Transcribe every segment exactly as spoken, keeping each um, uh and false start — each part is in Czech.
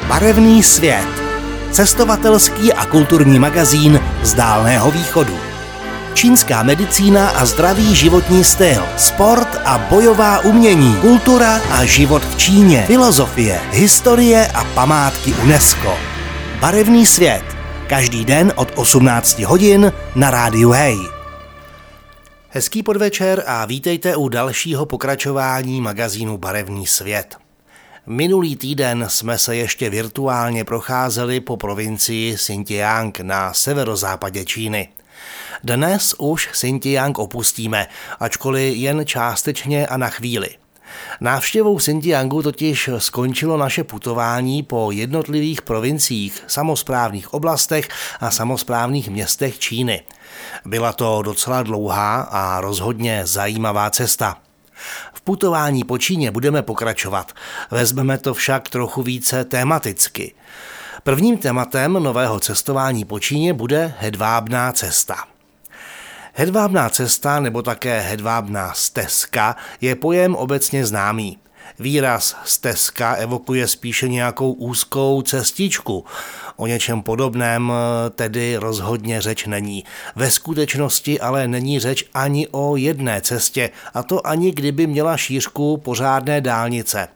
Barevný svět. Cestovatelský a kulturní magazín z Dálného východu. Čínská medicína a zdravý životní styl, sport a bojová umění, kultura a život v Číně, filozofie, historie a památky UNESCO. Barevný svět. Každý den od osmnácti hodin na rádiu Hej. Hezký podvečer a vítejte u dalšího pokračování magazínu Barevný svět. Minulý týden jsme se ještě virtuálně procházeli po provincii Xinjiang na severozápadě Číny. Dnes už Xinjiang opustíme, ačkoliv jen částečně a na chvíli. Návštěvou Xinjiangu totiž skončilo naše putování po jednotlivých provinciích, samosprávných oblastech a samosprávných městech Číny. Byla to docela dlouhá a rozhodně zajímavá cesta. V putování po Číně budeme pokračovat, vezmeme to však trochu více tematicky. Prvním tématem nového cestování po Číně bude hedvábná cesta. Hedvábná cesta nebo také hedvábná stezka je pojem obecně známý. Výraz stezka evokuje spíše nějakou úzkou cestičku. O něčem podobném tedy rozhodně řeč není. Ve skutečnosti ale není řeč ani o jedné cestě, a to ani kdyby měla šířku pořádné dálnice.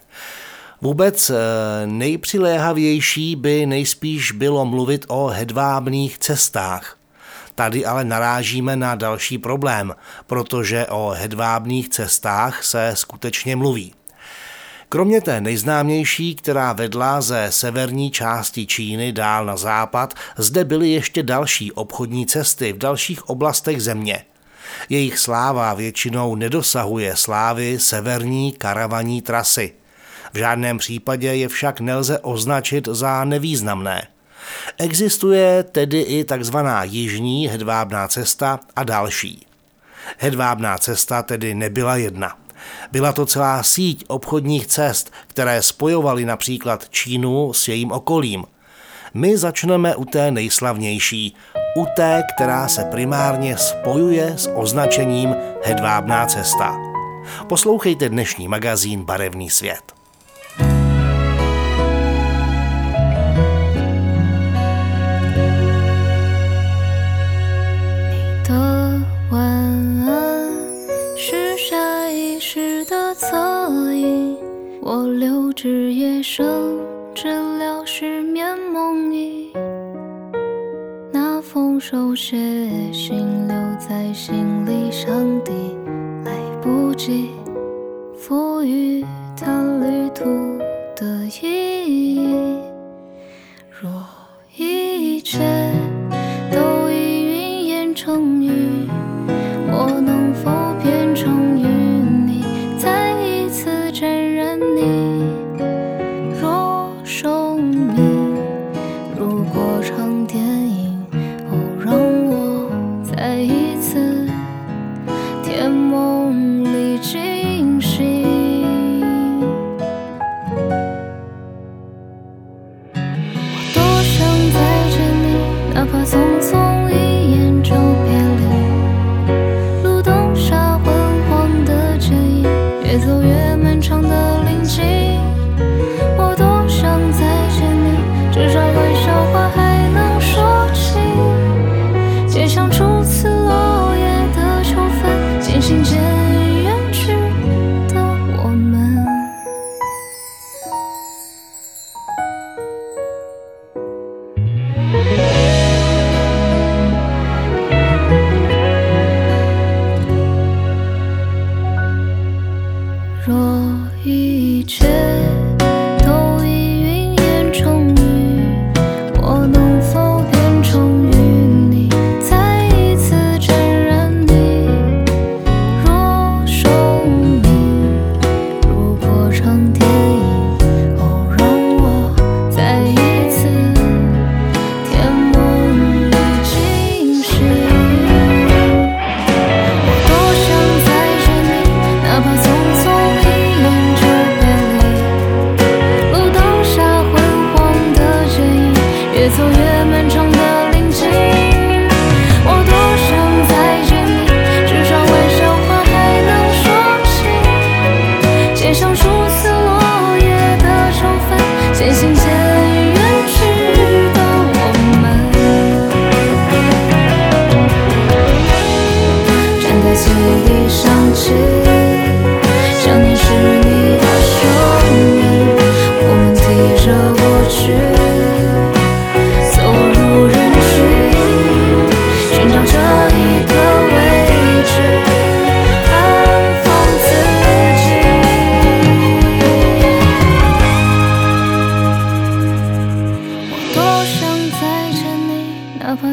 Vůbec nejpřiléhavější by nejspíš bylo mluvit o hedvábných cestách. Tady ale narážíme na další problém, protože o hedvábných cestách se skutečně mluví. Kromě té nejznámější, která vedla ze severní části Číny dál na západ, zde byly ještě další obchodní cesty v dalších oblastech země. Jejich sláva většinou nedosahuje slávy severní karavanní trasy. V žádném případě je však nelze označit za nevýznamné. Existuje tedy i takzvaná jižní hedvábná cesta a další. Hedvábná cesta tedy nebyla jedna. Byla to celá síť obchodních cest, které spojovaly například Čínu s jejím okolím. My začneme u té nejslavnější, u té, která se primárně spojuje s označením hedvábná cesta. Poslouchejte dnešní magazín Barevný svět.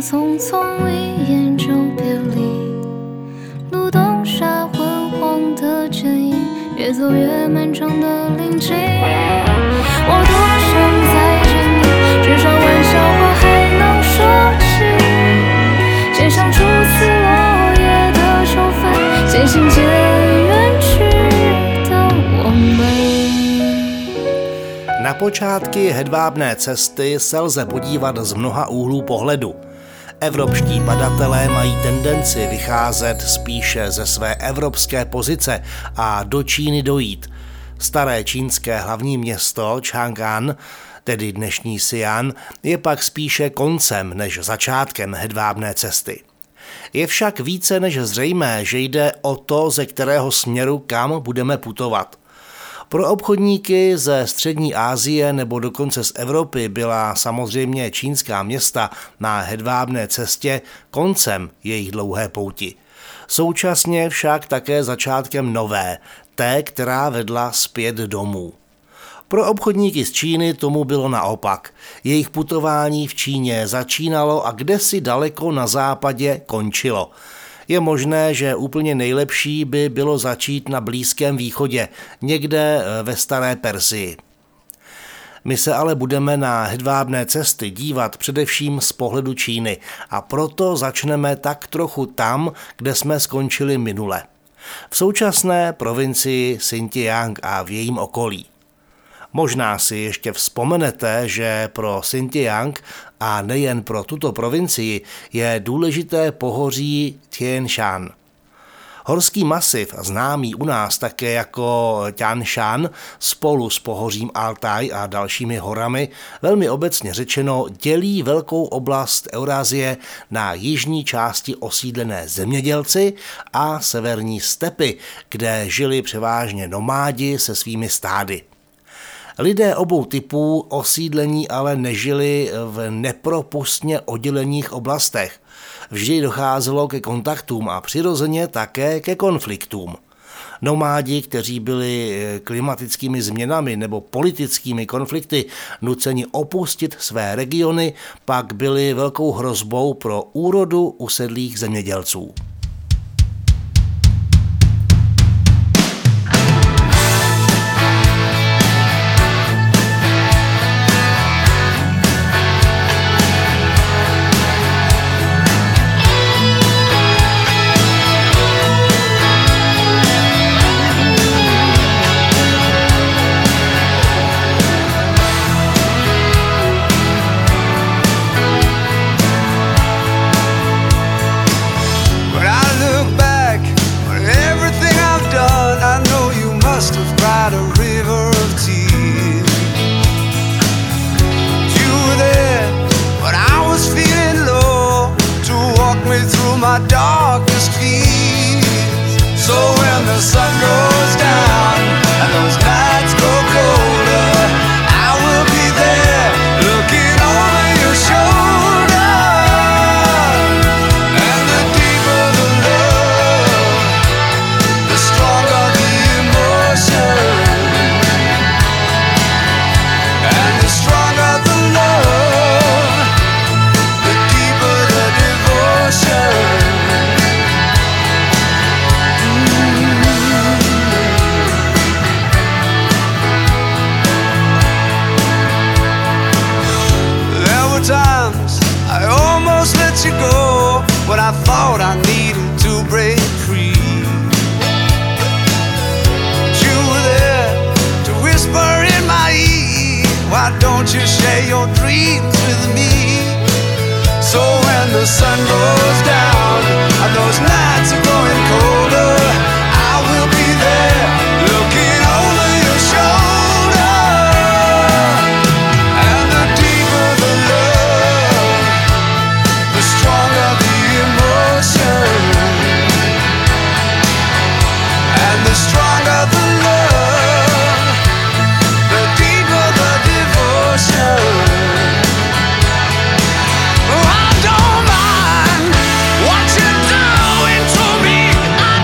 匆匆一眼就别离，路灯下昏黄的剪影，越走越漫长的林径。我多想再见你，至少玩笑话还能说起，肩上初次落叶的秋分，渐行渐远去的我们。 Na počátky hedvábné cesty se lze podívat z mnoha úhlů pohledu. Evropští badatelé mají tendenci vycházet spíše ze své evropské pozice a do Číny dojít. Staré čínské hlavní město Chang'an, tedy dnešní Xi'an, je pak spíše koncem než začátkem hedvábné cesty. Je však více než zřejmé, že jde o to, ze kterého směru kam budeme putovat. Pro obchodníky ze střední Asie nebo dokonce z Evropy byla samozřejmě čínská města na hedvábné cestě koncem jejich dlouhé pouti. Současně však také začátkem nové, té, která vedla zpět domů. Pro obchodníky z Číny tomu bylo naopak. Jejich putování v Číně začínalo a kdesi daleko na západě končilo. Je možné, že úplně nejlepší by bylo začít na Blízkém východě, někde ve staré Persii. My se ale budeme na hedvábné cesty dívat především z pohledu Číny a proto začneme tak trochu tam, kde jsme skončili minule. V současné provincii Xinjiang a v jejím okolí. Možná si ještě vzpomenete, že pro Xinjiang a nejen pro tuto provincii je důležité pohoří Tian Shan. Horský masiv, známý u nás také jako Tian Shan, spolu s pohořím Altaj a dalšími horami, velmi obecně řečeno dělí velkou oblast Eurázie na jižní části osídlené zemědělci a severní stepy, kde žili převážně nomádi se svými stády. Lidé obou typů osídlení ale nežili v nepropustně oddělených oblastech. Vždy docházelo ke kontaktům a přirozeně také ke konfliktům. Nomádi, kteří byli klimatickými změnami nebo politickými konflikty nuceni opustit své regiony, pak byli velkou hrozbou pro úrodu usedlých zemědělců. My darkest fears. So when the sun goes down and those nights go colder, I will be there looking over your shoulder. And the deeper the love, the stronger the emotion. And the stronger the love, the deeper the devotion. Times I almost let you go when I thought I needed to break free. But you were there to whisper in my ear, why don't you share your dreams with me? So when the sun goes down and those nights are growing colder, I will be there looking over your shoulder. The stronger the love, the deeper the devotion. Oh, I don't mind what you're doing to me. I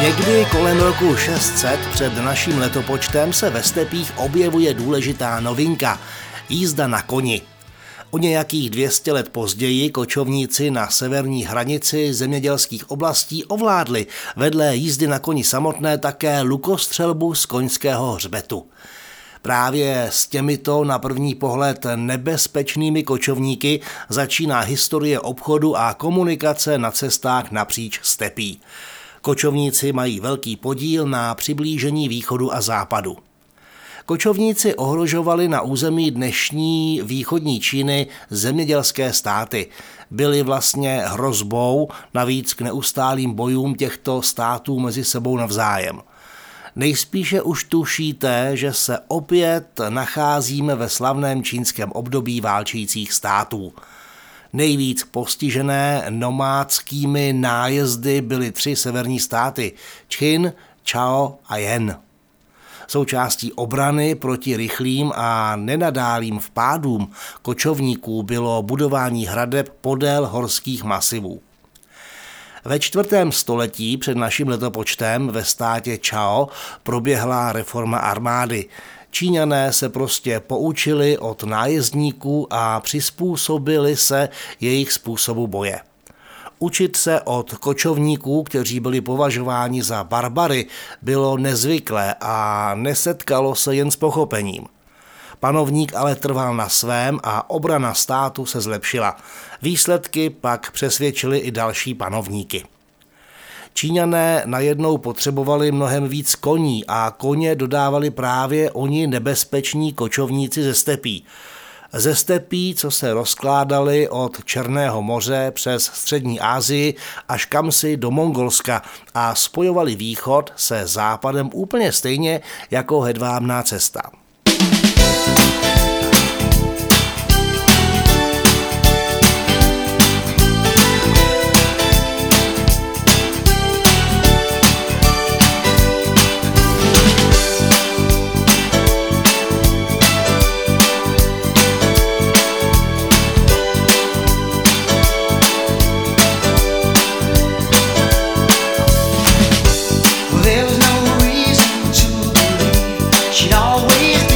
Někdy kolem roku šest set před naším letopočtem se ve stepích objevuje důležitá novinka – jízda na koni. O nějakých dvě stě let později kočovníci na severní hranici zemědělských oblastí ovládli vedle jízdy na koni samotné také lukostřelbu z koňského hřbetu. Právě s těmito na první pohled nebezpečnými kočovníky začíná historie obchodu a komunikace na cestách napříč stepí. Kočovníci mají velký podíl na přiblížení východu a západu. Kočovníci ohrožovali na území dnešní východní Číny zemědělské státy. Byli vlastně hrozbou, navíc k neustálým bojům těchto států mezi sebou navzájem. Nejspíše už tušíte, že se opět nacházíme ve slavném čínském období válčících států. Nejvíc postižené nomádskými nájezdy byly tři severní státy – Čchin, Čao a Jen. Součástí obrany proti rychlým a nenadálým vpádům kočovníků bylo budování hradeb podél horských masivů. Ve čtvrtém století před naším letopočtem ve státě Čao proběhla reforma armády. Číňané se prostě poučili od nájezdníků a přizpůsobili se jejich způsobu boje. Učit se od kočovníků, kteří byli považováni za barbary, bylo nezvyklé a nesetkalo se jen s pochopením. Panovník ale trval na svém a obrana státu se zlepšila. Výsledky pak přesvědčily i další panovníky. Číňané najednou potřebovali mnohem víc koní a koně dodávali právě oni nebezpeční kočovníci ze stepí. Ze stepí, co se rozkládali od Černého moře přes střední Asii až kamsi do Mongolska a spojovali východ se západem úplně stejně jako hedvábná cesta. She'd always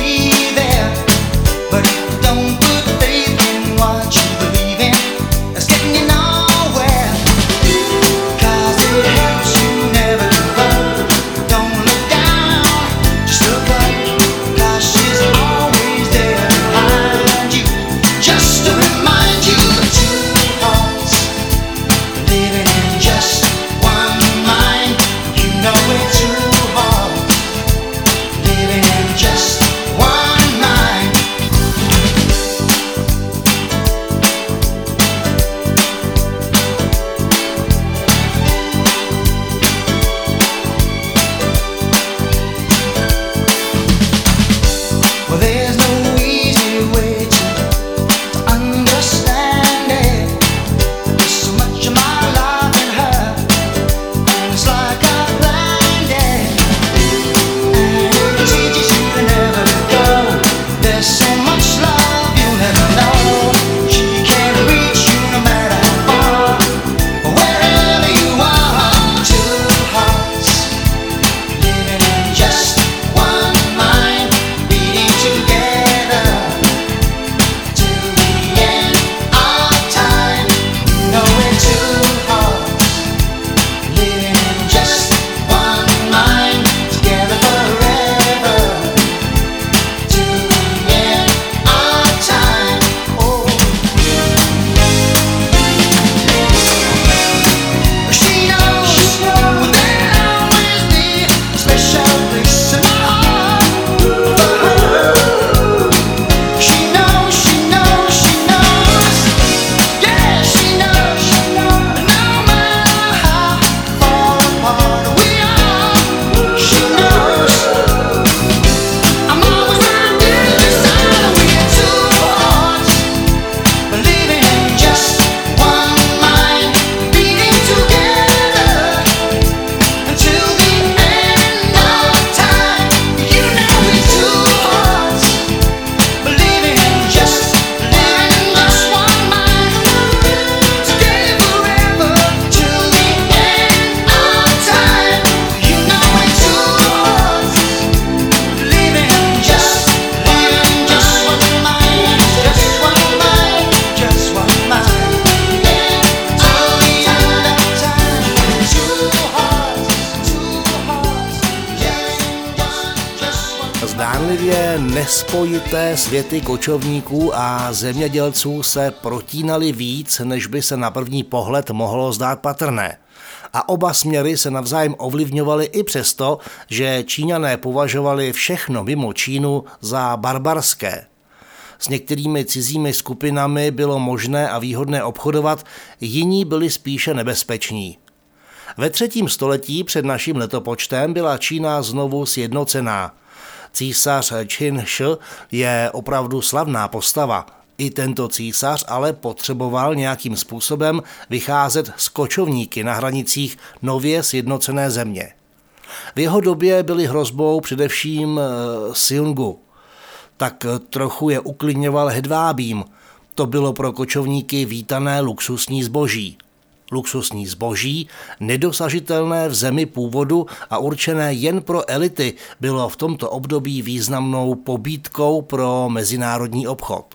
nespojité světy kočovníků a zemědělců se protínaly víc, než by se na první pohled mohlo zdát patrné. A oba směry se navzájem ovlivňovaly i přesto, že Číňané považovali všechno mimo Čínu za barbarské. S některými cizími skupinami bylo možné a výhodné obchodovat, jiní byli spíše nebezpeční. Ve třetím století před naším letopočtem byla Čína znovu sjednocená. Císař Qin Shi je opravdu slavná postava. I tento císař ale potřeboval nějakým způsobem vycházet z kočovníky na hranicích nově sjednocené země. V jeho době byly hrozbou především Xiongnu. Tak trochu je uklidňoval hedvábím. To bylo pro kočovníky vítané luxusní zboží. Luxusní zboží, nedosažitelné v zemi původu a určené jen pro elity, bylo v tomto období významnou pobídkou pro mezinárodní obchod.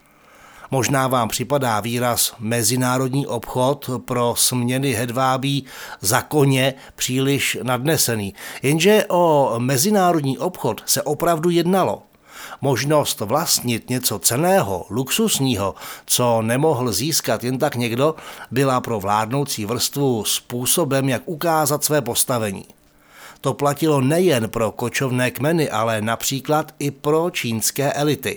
Možná vám připadá výraz mezinárodní obchod pro směny hedvábí za koně příliš nadnesený, jenže o mezinárodní obchod se opravdu jednalo. Možnost vlastnit něco cenného, luxusního, co nemohl získat jen tak někdo, byla pro vládnoucí vrstvu způsobem, jak ukázat své postavení. To platilo nejen pro kočovné kmeny, ale například i pro čínské elity.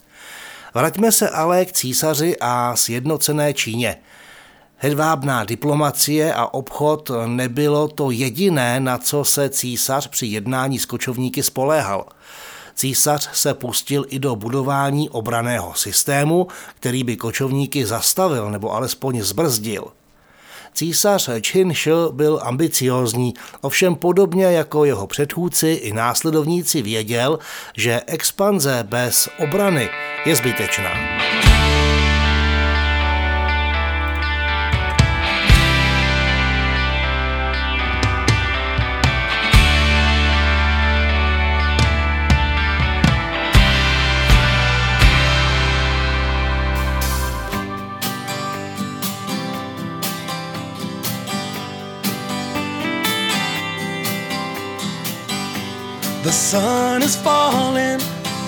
Vraťme se ale k císaři a sjednocené Číně. Hedvábná diplomacie a obchod nebylo to jediné, na co se císař při jednání s kočovníky spoléhal. Císař se pustil i do budování obranného systému, který by kočovníky zastavil nebo alespoň zbrzdil. Císař Qin Shi byl ambiciózní, ovšem podobně jako jeho předchůdci i následovníci věděl, že expanze bez obrany je zbytečná. The sun is falling,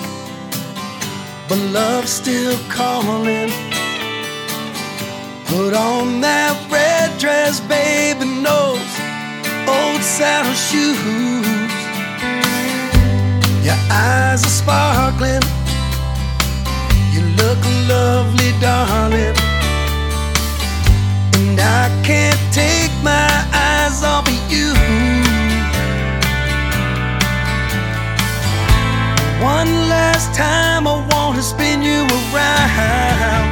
but love's still calling. Put on that red dress, baby knows, old saddle shoes. Your eyes are sparkling, you look lovely, darling. And I can't take my eyes off of you. One last time I wanna spin you around.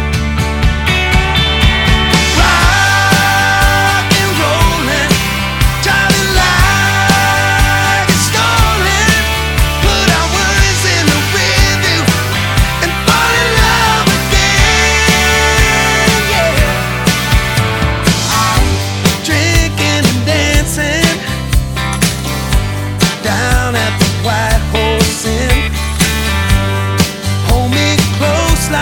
Rock and rollin', driving like it's stolen. Put our worries in the rearview and fall in love again, yeah. Drinking and dancing down at the White Horse Inn. Hold me close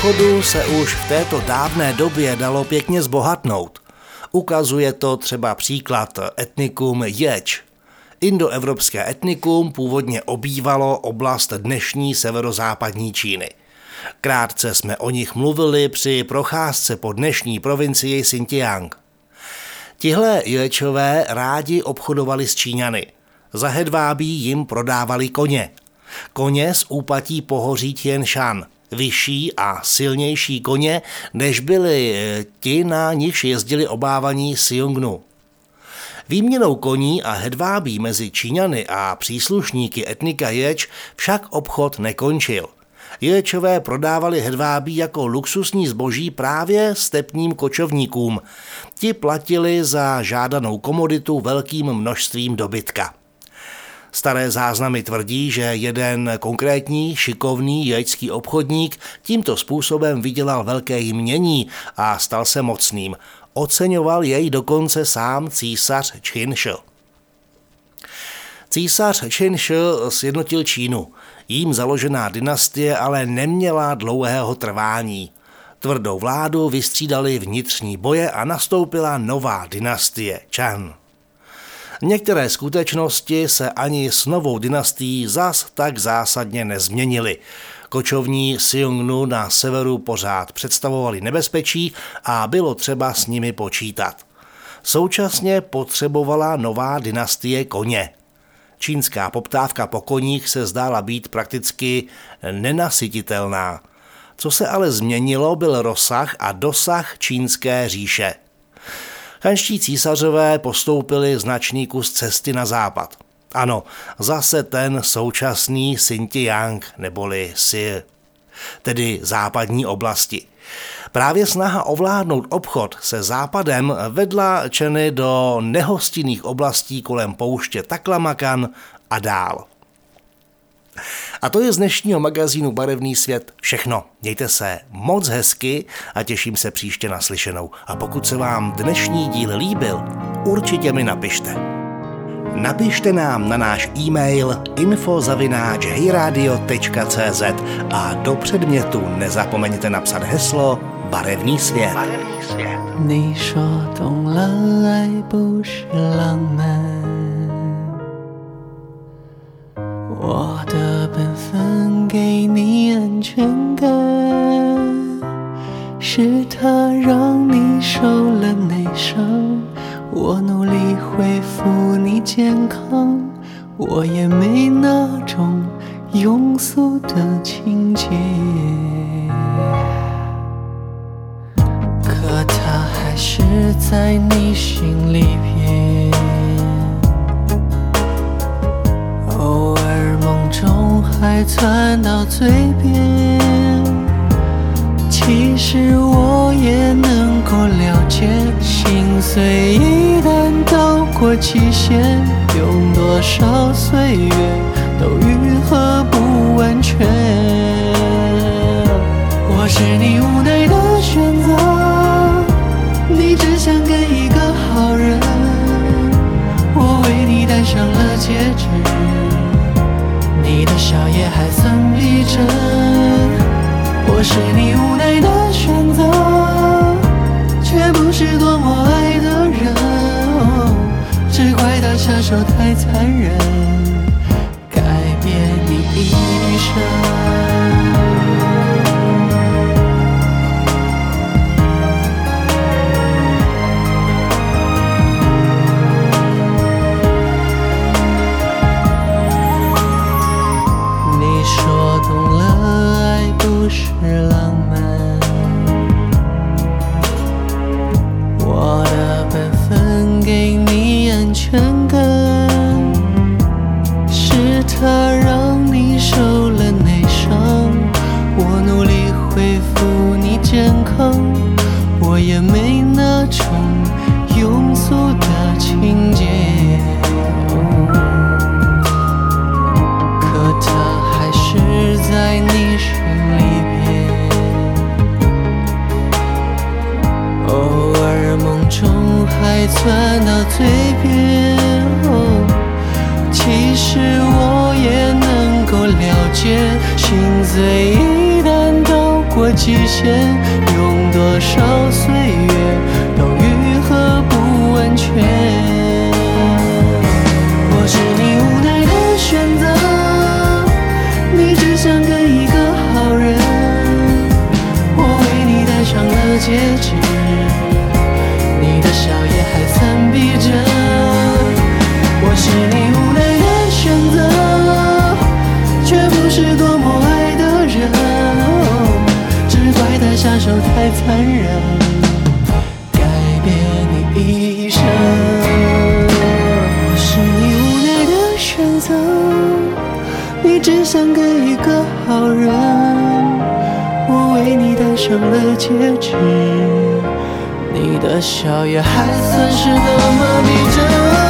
východu se už v této dávné době dalo pěkně zbohatnout. Ukazuje to třeba příklad etnikum Ječ. Indoevropské etnikum původně obývalo oblast dnešní severozápadní Číny. Krátce jsme o nich mluvili při procházce po dnešní provincii Xinjiang. Tihle Ječové rádi obchodovali s Číňany. Za hedvábí jim prodávali koně. Koně z úpatí pohoří Tien Shan, vyšší a silnější koně, než byli ti, na nichž jezdili obávaní Xiongnu. Výměnou koní a hedvábí mezi Číňany a příslušníky etnika Ječ však obchod nekončil. Ječové prodávali hedvábí jako luxusní zboží právě stepním kočovníkům. Ti platili za žádanou komoditu velkým množstvím dobytka. Staré záznamy tvrdí, že jeden konkrétní šikovný ječský obchodník tímto způsobem vydělal velké jmění a stal se mocným. Oceňoval jej dokonce sám císař Čchin Ši. Císař Čchin Ši sjednotil Čínu. Jím založená dynastie ale neměla dlouhého trvání. Tvrdou vládu vystřídali vnitřní boje a nastoupila nová dynastie Čan. Některé skutečnosti se ani s novou dynastií zas tak zásadně nezměnily. Kočovní Xiongnu na severu pořád představovali nebezpečí a bylo třeba s nimi počítat. Současně potřebovala nová dynastie koně. Čínská poptávka po koních se zdála být prakticky nenasytitelná. Co se ale změnilo, byl rozsah a dosah čínské říše. Chanští císařové postoupili značný kus cesty na západ. Ano, zase ten současný Xinjiang neboli Xi, tedy západní oblasti. Právě snaha ovládnout obchod se západem vedla Čeny do nehostinných oblastí kolem pouště Taklamakan a dál. A to je z dnešního magazínu Barevný svět všechno. Mějte se moc hezky a těším se příště na slyšenou. A pokud se vám dnešní díl líbil, určitě mi napište. Napište nám na náš e-mail info zavináč hejradio tečka cé zet a do předmětu nezapomeňte napsat heslo Barevný svět. Barevný svět. 你说懂了，爱不是浪漫。我的本分给你安全感，是它让你受了内伤。我努力恢复你健康，我也没那种庸俗的情节。可它还是在你心里边，偶尔梦中还窜到嘴边。其实我也能够了解，心碎一旦到过期限，用多少岁月都愈合不完全。我是你无奈的选择，你只想跟一个好人，我为你戴上了戒指，你的笑也还算逼真。我是你无奈的选择，却不是多么爱的人，哦，只怪他下手太残忍，改变你一生。我也没那种庸俗的情节，可它还是在你心里边，偶尔梦中还窜到嘴边，哦，其实我也能够了解，心碎一旦到过期限，用多少岁月都愈合不完全。我是你无奈的选择，你只想跟一个好人，我为你戴上了戒指，你的笑也还参闭着。我是你无奈的选择，却不是多么爱的人，只怪他下手太残忍，改变你一生。我是你无奈的选择，你只想跟一个好人，我为你戴上了戒指，你的笑也还算是那么逼真。